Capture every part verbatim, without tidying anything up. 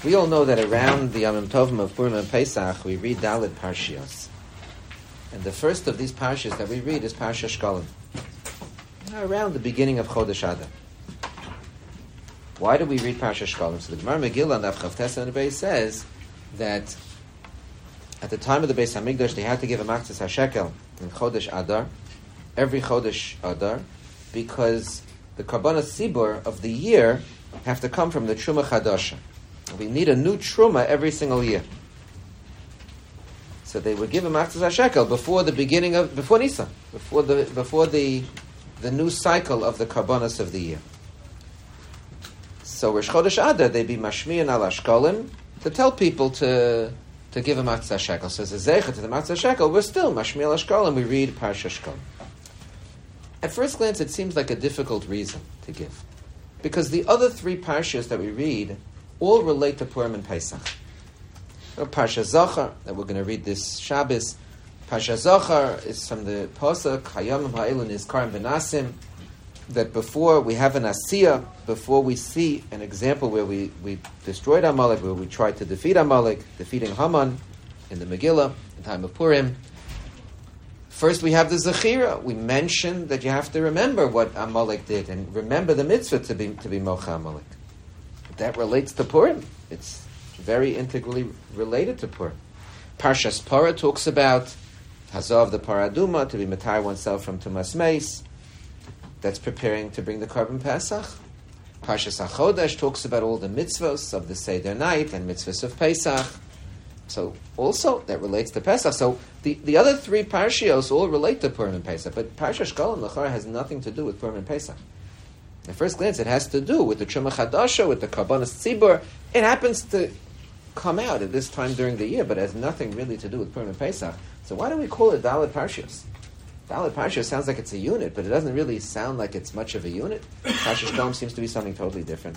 We all know that around the Yom Tovim of Purim and Pesach, we read Dalit Parshios. And the first of these Parshas that we read is Parsha Shkolim, around the beginning of Chodesh Adar. Why do we read Parsha Shkolim? So the Gemara Megillah and Avchav Tessa and the Beis says that at the time of the Beis Hamikdash, they had to give a Maktzis HaShekel in Chodesh Adar, every Chodesh Adar, because the Karbanos Tzibur of the year have to come from the Truma Chadasha. We need a new Truma every single year. So they would give a Maktzis HaShekel before the beginning of, before Nisan, before the before the the new cycle of the Karbanos of the year. So Rosh Chodesh Adar, they'd be Mashmiyan al Ashkolim to tell people to to give a Maktzis HaShekel. So as a Zecher to the Maktzis HaShekel, we're still Mashmiyan al Ashkolim, we read Parsha Shkolim. At first glance, it seems like a difficult reason to give, because the other three Parshas that we read all relate to Purim and Pesach. Parsha Zachar, that we're going to read this Shabbos. Parsha Zachar is from the Pasuk, Hayamim Ha'elu Nizkarim B'Nasim, that before we have an Asiyah, before we see an example where we, we destroyed Amalek, where we tried to defeat Amalek, defeating Haman in the Megillah, in the time of Purim. First we have the Zechira. We mentioned that you have to remember what Amalek did and remember the mitzvah to be to be Mocha Amalek. That relates to Purim. It's very integrally related to Purim. Parshas Para talks about Hazav the Paraduma, to be matar oneself from Tumas Meis. That's preparing to bring the Karban Pesach. Parshas HaChodesh talks about all the mitzvahs of the Seder night and mitzvahs of Pesach. So also that relates to Pesach. So the, the other three Parshios all relate to Purim and Pesach, but Parsha Shkolim L'chara has nothing to do with Purim and Pesach. At first glance, it has to do with the Truma Chadasha, with the Karbanos Tzibur. It happens to come out at this time during the year, but it has nothing really to do with Purim and Pesach. So why do we call it Dalit Parshios? Dalit Parshios sounds like it's a unit, but it doesn't really sound like it's much of a unit. Parsha Shkolim seems to be something totally different.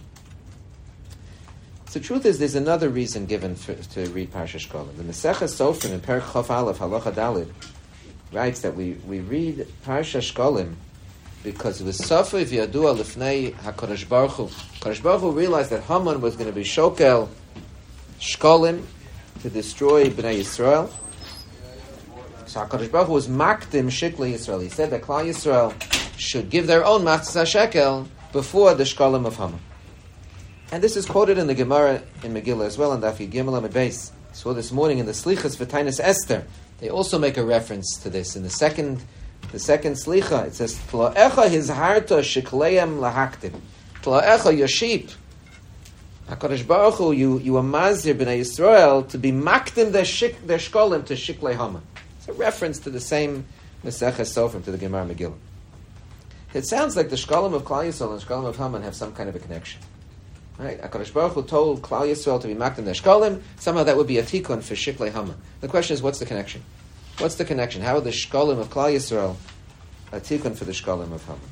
So the truth is, there's another reason given for, to read Parsha Shkolim. The Maseches Sofrim in Perek Chof Aleph Halacha Dalid writes that we, we read Parsha Shkolim because it was Safri v'yadua lifnei HaKadosh Baruch Hu. HaKadosh Baruch Hu realized that Haman was going to be Shokel Shkolim to destroy Bnei Yisrael. So HaKadosh Baruch Hu was Makdim Shikli Yisrael. He said that Klal Yisrael should give their own Maktzis HaShekel before the Shkolim of Haman. And this is quoted in the Gemara in Megillah as well, in Daf Yud Gimel Amud Beis. So this morning in the Slichas V'Tainis Esther, they also make a reference to this. In the second, the second Slicha, it says, Tla'echa hizharta shikleim lahaktim. Tla'echa, your sheep. HaKadosh Baruch Hu, you, you amazir b'nei Yisrael to be maktim their, shik, their shkolim to shiklei Haman. It's a reference to the same Maseches Sofrim, to the Gemara Megillah. It sounds like the shkolim of Klal Yisrael and the shkolim of Haman have some kind of a connection. Right, HaKadosh Baruch Hu told Klal Yisrael to be makdim their shkolim. Somehow that would be a tikkun for shiklei Haman. The question is, what's the connection? What's the connection? How are the shkolim of Klal Yisrael a tikkun for the shkolim of Haman?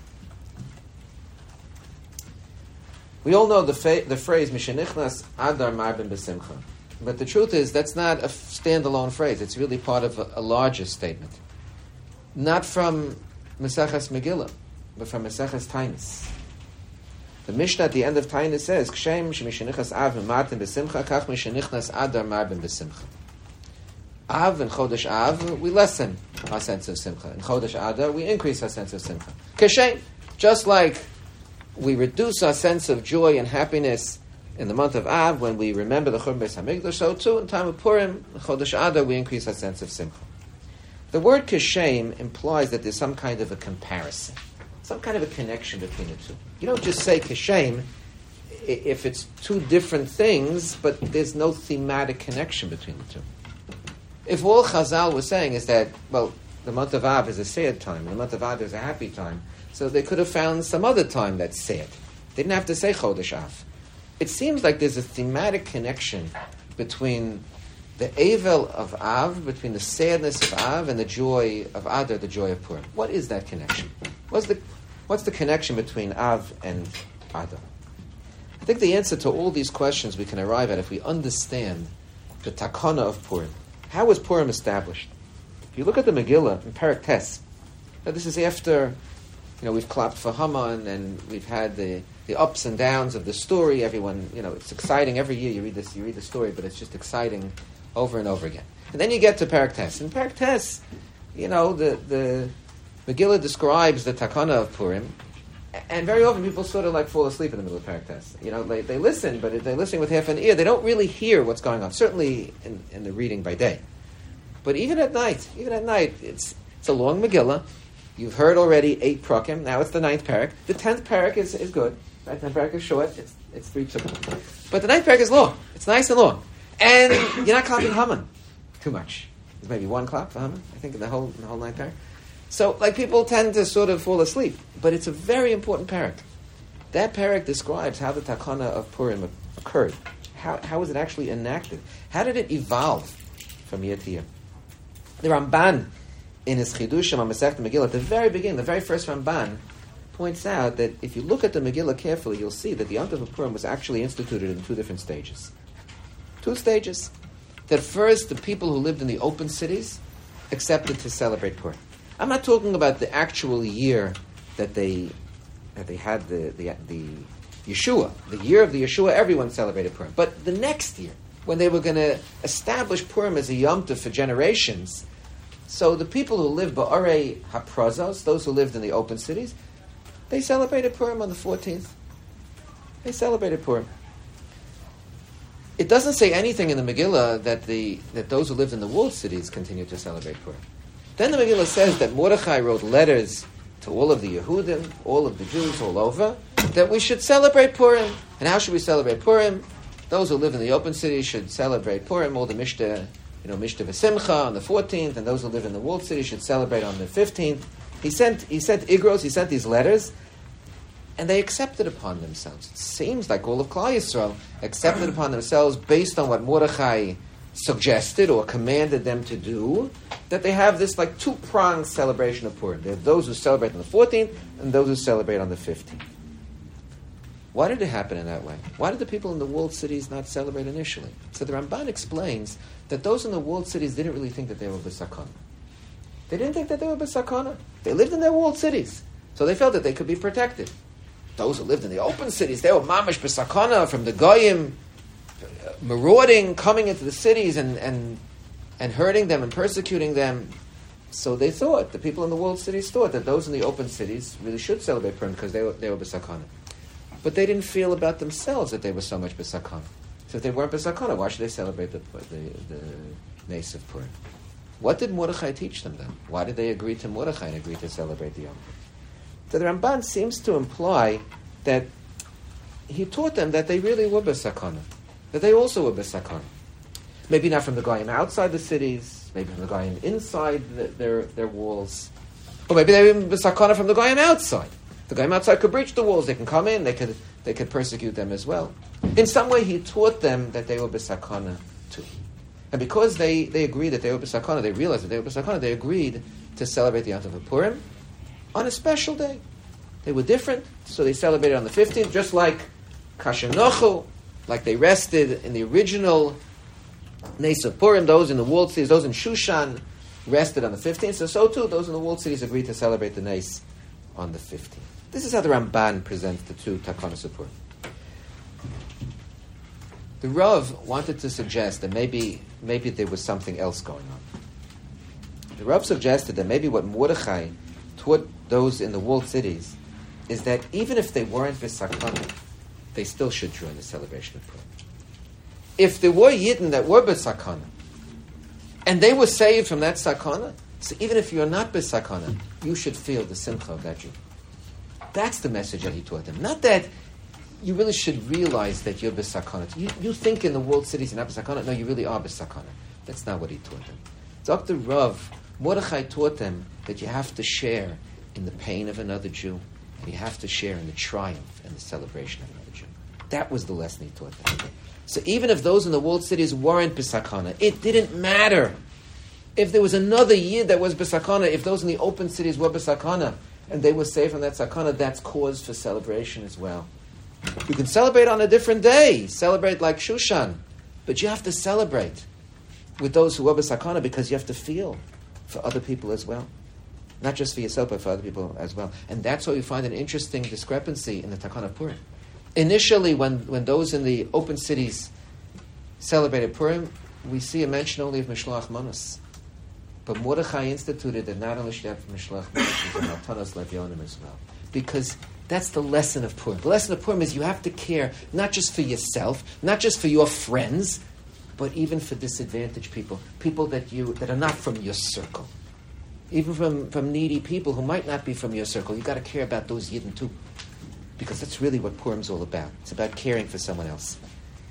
We all know the, fa- the phrase Mishenichnas Adar Marbin B'Simcha, but the truth is that's not a standalone phrase. It's really part of a, a larger statement, not from Maseches Megillah, but from Maseches Tainis. The Mishnah at the end of Tainis says, Kshem shemishenichas Av Martin B'Simcha, kach mishenichnas Adar Marbin B'Simcha. Av and Chodesh Av, we lessen our sense of Simcha. In Chodesh Adar, we increase our sense of Simcha. Kshem, just like we reduce our sense of joy and happiness in the month of Av when we remember the Churban Beis Hamikdash, so too in time of Purim, Chodesh Adar, we increase our sense of Simcha. The word Kshem implies that there's some kind of a comparison, some kind of a connection between the two. You don't just say Kishem if it's two different things, but there's no thematic connection between the two. If all Chazal was saying is that, well, the month of Av is a sad time, and the month of Av is a happy time, so they could have found some other time that's sad. They didn't have to say Chodesh Av. It seems like there's a thematic connection between the Evel of Av, between the sadness of Av and the joy of Adar, the joy of Purim. What is that connection? What's the What's the connection between Av and Adar? I think the answer to all these questions we can arrive at if we understand the takana of Purim. How was Purim established? If you look at the Megillah in Perek Tes, now this is after, you know, we've clapped for Haman and we've had the the ups and downs of the story. Everyone, you know, it's exciting. Every year you read this, you read the story, but it's just exciting over and over again. And then you get to Perek Tes. In Perek Tes, you know, the, the Megillah describes the Takana of Purim, and very often people sort of like fall asleep in the middle of Perek Tes. You know, they, they listen, but they're listening with half an ear. They don't really hear what's going on, certainly in, in the reading by day. But even at night, even at night, it's it's a long Megillah. You've heard already eight prakim. Now it's the ninth parak. The tenth parak is, is good. Right? The tenth parak is short. It's it's three psukim. But the ninth parak is long. It's nice and long. And you're not clapping Haman too much. There's maybe one clap for Haman, I think, in the whole in the whole ninth parak. So, like, people tend to sort of fall asleep. But it's a very important parak. That parak describes how the Takana of Purim occurred. How how was it actually enacted? How did it evolve from year to year? The Ramban, in his Chidushim on Masechta Megillah, at the very beginning, the very first Ramban, points out that if you look at the Megillah carefully, you'll see that the Yom Tov of Purim was actually instituted in two different stages. Two stages. That first, the people who lived in the open cities accepted to celebrate Purim. I'm not talking about the actual year that they that they had the the, the Yeshua, the year of the Yeshua. Everyone celebrated Purim, but the next year, when they were going to establish Purim as a Yom Tov for generations. So the people who lived Ba'arei HaPrazos, those who lived in the open cities, they celebrated Purim on the fourteenth. They celebrated Purim. It doesn't say anything in the Megillah that the that those who lived in the walled cities continued to celebrate Purim. Then the Megillah says that Mordechai wrote letters to all of the Yehudim, all of the Jews all over, that we should celebrate Purim. And how should we celebrate Purim? Those who live in the open cities should celebrate Purim, all the Mishta, you know, Mishta V'Simcha on the fourteenth, and those who live in the walled city should celebrate on the fifteenth. He sent he sent Igros, he sent these letters, and they accepted upon themselves. It seems like all of Klal Yisrael accepted upon themselves based on what Mordechai suggested or commanded them to do, that they have this like two-pronged celebration of Purim. They have those who celebrate on the fourteenth and those who celebrate on the fifteenth. Why did it happen in that way? Why did the people in the walled cities not celebrate initially? So the Ramban explains that those in the walled cities didn't really think that they were b'sakana. They didn't think that they were b'sakana. They lived in their walled cities, so they felt that they could be protected. Those who lived in the open cities, they were mamash b'sakana from the goyim, uh, marauding, coming into the cities and, and and hurting them and persecuting them. So they thought, the people in the walled cities thought that those in the open cities really should celebrate Purim because they were they were b'sakana. But they didn't feel about themselves that they were so much b'sakana. So if they weren't b'sakana, why should they celebrate the the, the Nes of Purim? What did Mordechai teach them then? Why did they agree to Mordechai and agree to celebrate the Yom Tov? So the Ramban seems to imply that he taught them that they really were b'sakana, that they also were b'sakana. Maybe not from the goyim outside the cities, maybe from the goyim inside the, their their walls, or maybe they were b'sakana from the goyim outside. The goyim outside could breach the walls; they can come in, they could they could persecute them as well. In some way, he taught them that they were b'sakana too. And because they, they agreed that they were b'sakana, they realized that they were b'sakana, they agreed to celebrate the Yom Tov of Purim on a special day. They were different, so they celebrated on the fifteenth, just like Kashanochu, like they rested in the original Nes of Purim. Those in the walled cities, those in Shushan, rested on the fifteenth. So, so too, those in the walled cities agreed to celebrate the Nes on the fifteenth. This is how the Ramban presents the two Takanos of Purim. The Rav wanted to suggest that maybe maybe there was something else going on. The Rav suggested that maybe what Mordechai taught those in the walled cities is that even if they weren't b'sakana, they still should join the celebration of Purim. If there were Yidden that were b'sakana, and they were saved from that sakana, so even if you're not b'sakana, you should feel the simcha of that Jew. That's the message that he taught them. Not that you really should realize that you're b'sakana. You, you think in the world cities you're not b'sakana. No, you really are b'sakana. That's not what he taught them. Doctor Rav, Mordechai taught them that you have to share in the pain of another Jew, and you have to share in the triumph and the celebration of another Jew. That was the lesson he taught them. So even if those in the walled cities weren't b'sakana, it didn't matter. If there was another Yid that was b'sakana, if those in the open cities were b'sakana, and they were saved from that sakana, that's cause for celebration as well. You can celebrate on a different day, celebrate like Shushan, but you have to celebrate with those who are b'sakana because you have to feel for other people as well. Not just for yourself, but for other people as well. And that's why you find an interesting discrepancy in the Takana of Purim. Initially, when, when those in the open cities celebrated Purim, we see a mention only of Mishloach Manos. But Mordechai instituted that not only should you have Mishloach Manos, but Matanos Levyonim as well. Because that's the lesson of Purim. The lesson of Purim is you have to care not just for yourself, not just for your friends, but even for disadvantaged people, people that you that are not from your circle. Even from, from needy people who might not be from your circle. You've got to care about those Yidden too. Because that's really what Purim's all about. It's about caring for someone else.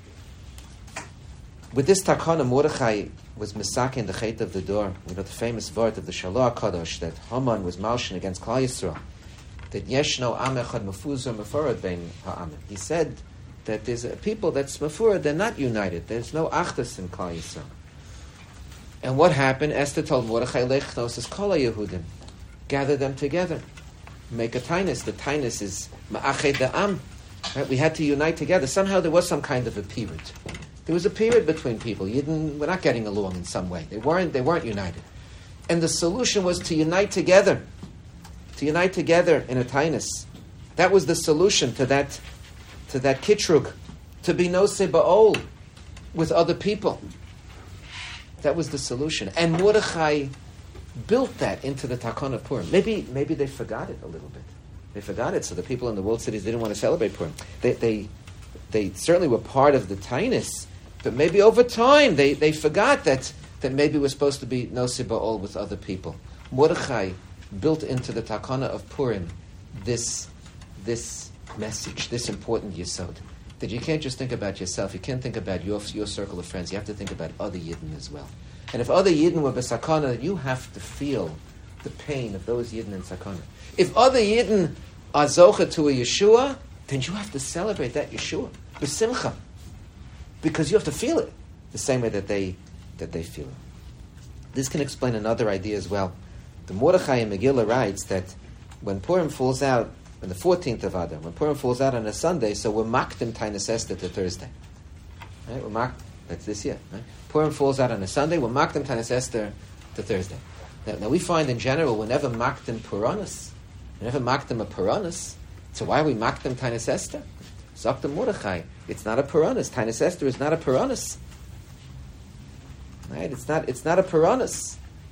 With this takana, Mordechai was misakin the chet of the door. We know the famous word of the Shalom Kadosh that Haman was malshin against Klal Yisrael. That yeshno am echad mefuzah meforad bein ha'amim. He said that there's a people that's mefurad, they're not united. There's no achdus in Klal Yisrael. And what happened? Esther told Mordechai, Lech Chnosis Kol HaYehudim. Gather them together. Make a tainus. The tainus is ma'ached da'am. Right? We had to unite together. Somehow there was some kind of a period. There was a period between people. Yidden were not getting along in some way. They weren't, they weren't united. And the solution was to unite together. To unite together in a tainus. That was the solution to that, to that kitrug. To be noseh ba'ol with other people. That was the solution. And Mordechai built that into the Takon of Purim. Maybe maybe they forgot it a little bit. They forgot it, so the people in the world cities didn't want to celebrate Purim. They they, they certainly were part of the tainus, but maybe over time they, they forgot that, that maybe we're supposed to be noseh ba'ol with other people. Mordechai built into the Takana of Purim this, this message, this important yesod. That you can't just think about yourself, you can't think about your, your circle of friends, you have to think about other Yidden as well. And if other Yidden were b'sakana, you have to feel the pain of those Yidden in sakana. If other Yidden are zocha to a Yeshua, then you have to celebrate that Yeshua b'simcha, because you have to feel it the same way that they that they feel it. This can explain another idea as well. The Mordechai in Megillah writes that when Purim falls out on the fourteenth of Adar, when Purim falls out on a Sunday, so we're makdim Tainus Esther to Thursday. Right? We're mak- that's this year. Right? Purim falls out on a Sunday, we're makdim Tainus Esther to Thursday. Now, now we find in general, we're never makdim Puranus. We're never makdim a Puranus. So why are we makdim Tainus Esther? Zakta Mordechai. It's not a Puranus. Tainus Esther is not a Puranus. Right? It's not, it's not a Puranus.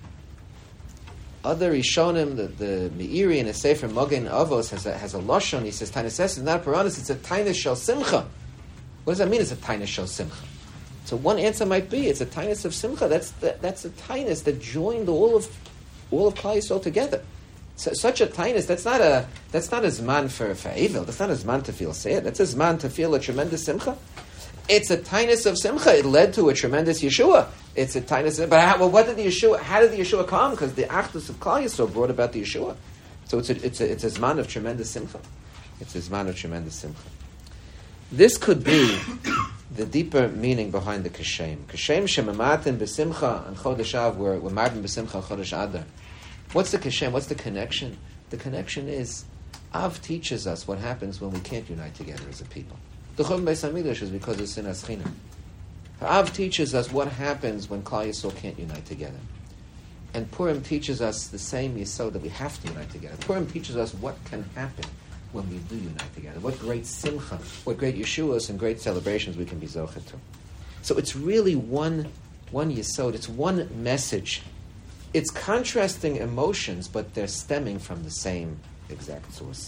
Other Rishonim, the, the Meiri in a Sefer Mogen Avos has a, has a Lashon. He says, Tainus Esther is not a Puranus, it's a Tainus Shel Simcha. What does that mean, it's a Tainus Shel Simcha? So one answer might be, it's a Tainus of Simcha. That's the, that's a Tainus that joined all of all of Klal Yisrael together. So, such a Tainus, that's not a that's not a Zman for, for evil. That's not a Zman to feel sad. That's a Zman to feel a tremendous Simcha. It's a Tainus of Simcha. It led to a tremendous Yeshua. It's a Tainus. But how, well, what did the Yeshua? How did the Yeshua come? Because the Achdus of Klal Yisrael brought about the Yeshua. So it's a it's a it's a Zman of tremendous Simcha. It's a Zman of tremendous Simcha. This could be the deeper meaning behind the Kashem. Kashem shemamatin b'simcha and Chodesh Av. We're we're martin b'simcha Chodesh Adar. What's the Kashem? What's the connection? The connection is Av teaches us what happens when we can't unite together as a people. The Churban Beis Hamikdash is because of Sinas Chinam. Av teaches us what happens when Klal Yisrael can't unite together. And Purim teaches us the same yesod that we have to unite together. Purim teaches us what can happen when we do unite together. What great simcha, what great Yeshuas and great celebrations we can be zocher to. So it's really one, one yesod. It's one message. It's contrasting emotions, but they're stemming from the same exact source.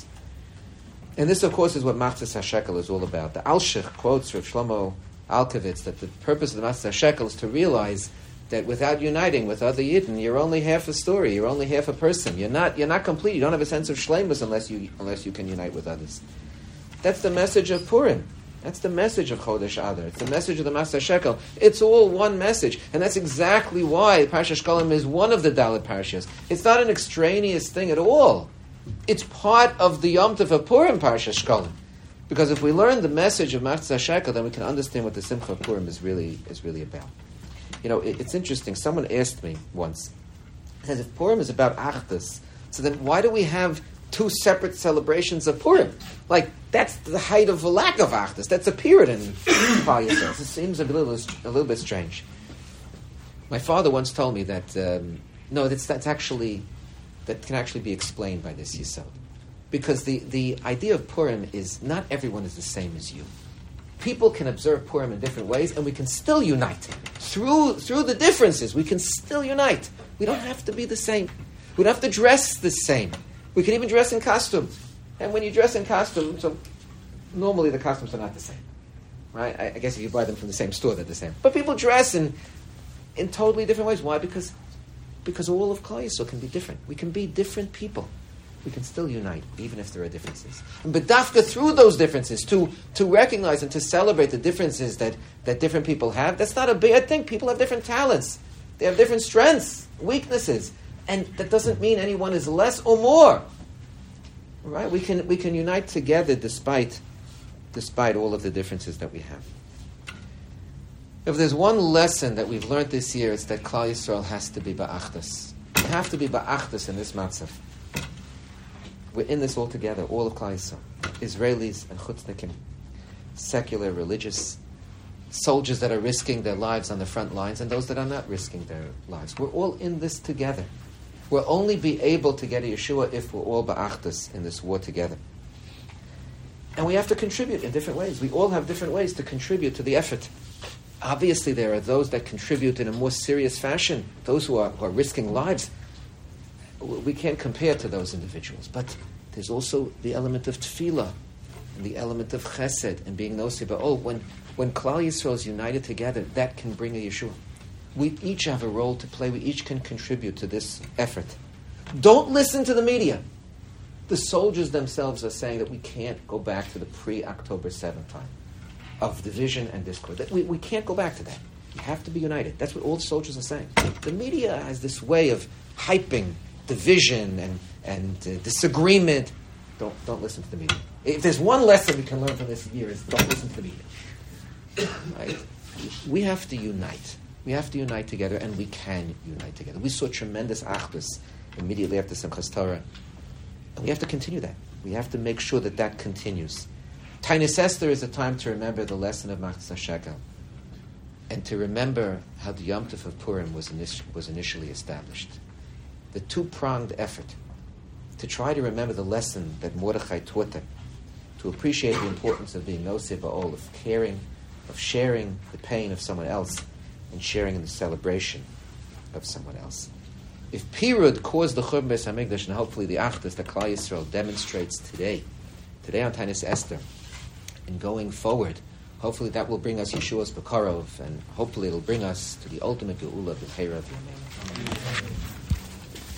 And this, of course, is what Machzas HaShekel is all about. The Alshich quotes Rav Shlomo Alkovitz that the purpose of the Machzas HaShekel is to realize that without uniting with other Yidden, you're only half a story. You're only half a person. You're not. You're not complete. You don't have a sense of shleimus unless you unless you can unite with others. That's the message of Purim. That's the message of Chodesh Adar. It's the message of the Machzas HaShekel. It's all one message, and that's exactly why Parshas Shkolim is one of the Dalet Parshas. It's not an extraneous thing at all. It's part of the Yom Tov of Purim, Parshas Shkolim. Because if we learn the message of Machzas HaShekel, then we can understand what the Simcha of Purim is really is really about. You know, it, it's interesting. Someone asked me once, says, if Purim is about Achdus, so then why do we have two separate celebrations of Purim? Like, that's the height of a lack of Achdus. That's a period in Klal Yisrael. It seems a little, a little bit strange. My father once told me that, um, no, that's, that's actually, that can actually be explained by this Yisod. because the, the idea of Purim is not everyone is the same as you. People can observe Purim in different ways, and we can still unite. Through, through the differences, we can still unite. We don't have to be the same. We don't have to dress the same. We can even dress in costume. And when you dress in costume, so normally the costumes are not the same. Right? I, I guess if you buy them from the same store, they're the same. But people dress in, in totally different ways. Why? Because, because all of Klal Yisrael can be different. We can be different people. We can still unite, even if there are differences. But dafka through those differences, to, to recognize and to celebrate the differences that, that different people have, that's not a bad thing. People have different talents. They have different strengths, weaknesses. And that doesn't mean anyone is less or more. Right? We can, we can unite together despite, despite all of the differences that we have. If there's one lesson that we've learned this year, it's that Klal Yisrael has to be ba'achdus. We have to be ba'achdus in this matzav. We're in this all together, all of Klal Yisrael. Israelis and chutznikim, secular, religious, soldiers that are risking their lives on the front lines, and those that are not risking their lives. We're all in this together. We'll only be able to get a Yeshua if we're all ba'achdus in this war together. And we have to contribute in different ways. We all have different ways to contribute to the effort. Obviously, there are those that contribute in a more serious fashion, those who are, who are risking lives. We can't compare to those individuals. But there's also the element of tefillah, and the element of chesed, and being nosei. Oh, when, when Klal Yisrael is united together, that can bring a Yeshua. We each have a role to play. We each can contribute to this effort. Don't listen to the media. The soldiers themselves are saying that we can't go back to the pre-October seventh time of division and discord. That we, we can't go back to that. We have to be united. That's what all the soldiers are saying. The media has this way of hyping division and, and uh, disagreement. Don't, don't listen to the media. If there's one lesson we can learn from this year, is don't listen to the media. Right? We have to unite. We have to unite together, and we can unite together. We saw tremendous achdus immediately after Simchas Torah, and we have to continue that. We have to make sure that that continues. Tainis Esther is a time to remember the lesson of Machzas HaShekel, and to remember how the Yom Tov of Purim was, init- was initially established. The two-pronged effort to try to remember the lesson that Mordechai taught them, to appreciate the importance of being nosei ba'ol, of caring, of sharing the pain of someone else, and sharing in the celebration of someone else. If Pirud caused the Churban Beis HaMikdash, and hopefully the Achdus that Klal Yisrael demonstrates today, today on Tainis Esther, and going forward, hopefully that will bring us Yeshua's Bekarov, and hopefully it'll bring us to the ultimate Geula, the Torah of Yameinu.